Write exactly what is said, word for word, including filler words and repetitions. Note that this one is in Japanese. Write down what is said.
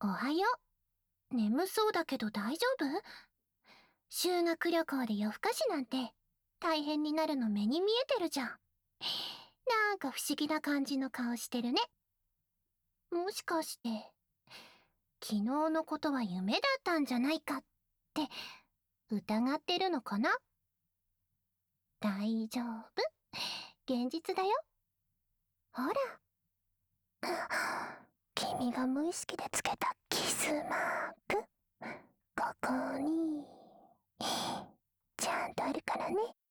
おはよう。眠そうだけど大丈夫？修学旅行で夜更かしなんて大変になるの目に見えてるじゃん。なんか不思議な感じの顔してるね。もしかして、昨日のことは夢だったんじゃないかって疑ってるのかな？大丈夫。現実だよ。ほら。君が無意識でつけたキスマーク。ここに、ちゃんとあるからね。